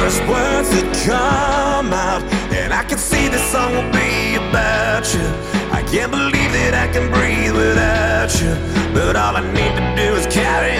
first words that come out, and I can see this song will be about you. I can't believe that I can breathe without you, but all I need to do is carry